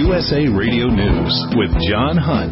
USA Radio News with John Hunt.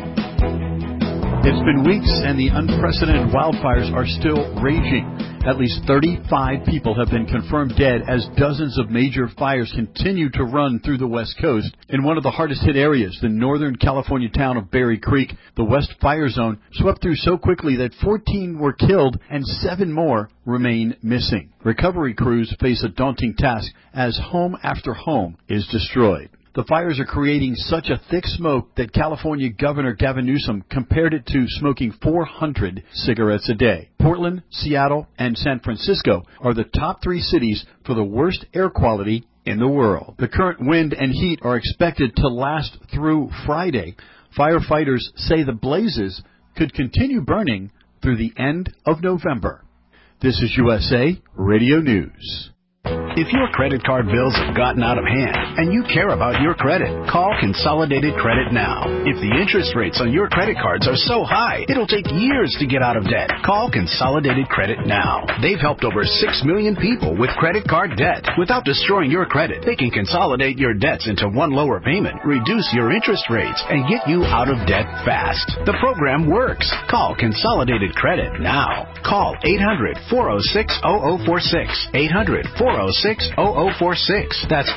It's been weeks and the unprecedented wildfires are still raging. At least 35 people have been confirmed dead as dozens of major fires continue to run through the West Coast. In one of the hardest hit areas, the northern California town of Berry Creek, the West Fire Zone swept through so quickly that 14 were killed and 7 more remain missing. Recovery crews face a daunting task as home after home is destroyed. The fires are creating such a thick smoke that California Governor Gavin Newsom compared it to smoking 400 cigarettes a day. Portland, Seattle, and San Francisco are the top 3 cities for the worst air quality in the world. The current wind and heat are expected to last through Friday. Firefighters say the blazes could continue burning through the end of November. This is USA Radio News. If your credit card bills have gotten out of hand and you care about your credit, call Consolidated Credit now. If the interest rates on your credit cards are so high, it'll take years to get out of debt. Call Consolidated Credit now. They've helped over 6 million people with credit card debt. Without destroying your credit, they can consolidate your debts into one lower payment, reduce your interest rates, and get you out of debt fast. The program works. Call Consolidated Credit now. Call 800-406-0046. 800-406-0046. That's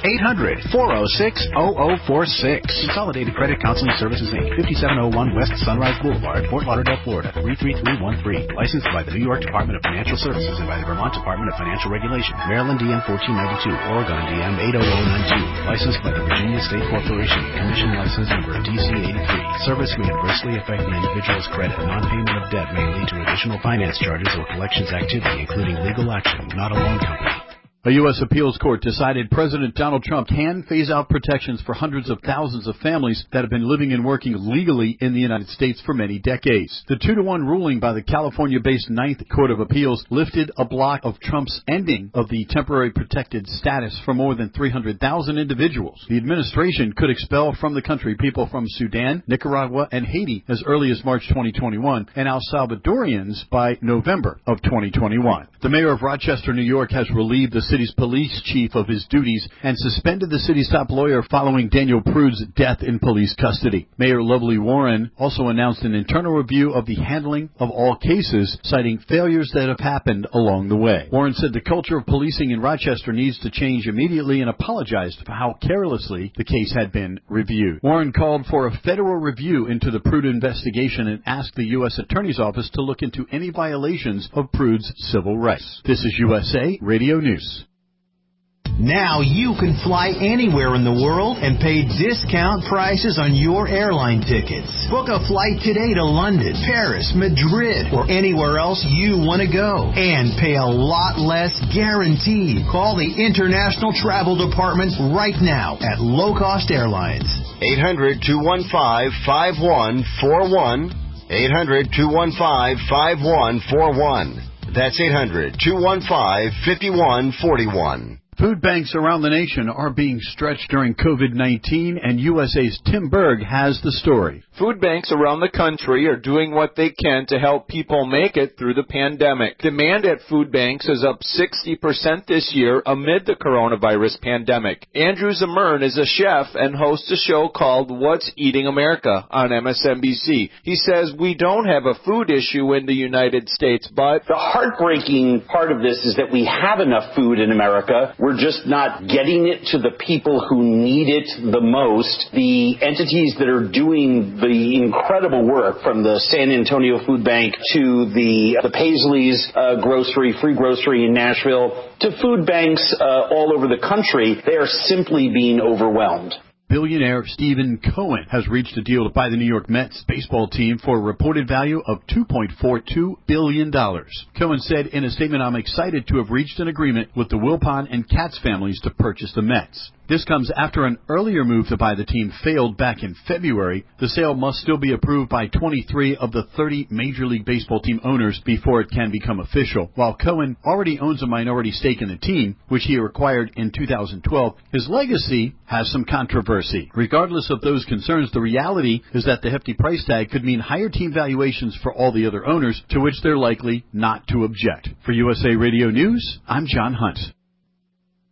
800-406-0046. Consolidated Credit Counseling Services, Inc., 5701 West Sunrise Boulevard, Fort Lauderdale, Florida, 33313. Licensed by the New York Department of Financial Services and by the Vermont Department of Financial Regulation. Maryland DM 1492, Oregon DM 80092. Licensed by the Virginia State Corporation. Commission license number DC 83. Service may adversely affect the individual's credit. Non-payment of debt may lead to additional finance charges or collections activity, including legal action, not a loan company. A U.S. appeals court decided President Donald Trump can phase out protections for hundreds of thousands of families that have been living and working legally in the United States for many decades. The 2-1 ruling by the California-based Ninth Court of Appeals lifted a block of Trump's ending of the temporary protected status for more than 300,000 individuals. The administration could expel from the country people from Sudan, Nicaragua, and Haiti as early as March 2021, and El Salvadorians by November of 2021. The mayor of Rochester, New York, has relieved the city's police chief of his duties and suspended the city's top lawyer following Daniel Prude's death in police custody. Mayor Lovely Warren also announced an internal review of the handling of all cases, citing failures that have happened along the way. Warren said the culture of policing in Rochester needs to change immediately and apologized for how carelessly the case had been reviewed. Warren called for a federal review into the Prude investigation and asked the U.S. Attorney's Office to look into any violations of Prude's civil rights. This is USA Radio News. Now you can fly anywhere in the world and pay discount prices on your airline tickets. Book a flight today to London, Paris, Madrid, or anywhere else you want to go. And pay a lot less guaranteed. Call the International Travel Department right now at Low Cost Airlines. 800-215-5141. 800-215-5141. That's 800-215-5141. Food banks around the nation are being stretched during COVID-19, and USA's Tim Berg has the story. Food banks around the country are doing what they can to help people make it through the pandemic. Demand at food banks is up 60% this year amid the coronavirus pandemic. Andrew Zimmern is a chef and hosts a show called What's Eating America on MSNBC. He says we don't have a food issue in the United States, but the heartbreaking part of this is that we have enough food in America. We're just not getting it to the people who need it the most. The entities that are doing the incredible work, from the San Antonio Food Bank to the Paisley's grocery, free grocery in Nashville, to food banks all over the country, they are simply being overwhelmed. Billionaire Stephen Cohen has reached a deal to buy the New York Mets baseball team for a reported value of $2.42 billion. Cohen said in a statement, "I'm excited to have reached an agreement with the Wilpon and Katz families to purchase the Mets." This comes after an earlier move to buy the team failed back in February. The sale must still be approved by 23 of the 30 Major League Baseball team owners before it can become official. While Cohen already owns a minority stake in the team, which he acquired in 2012, his legacy has some controversy. Regardless of those concerns, the reality is that the hefty price tag could mean higher team valuations for all the other owners, to which they're likely not to object. For USA Radio News, I'm John Hunt.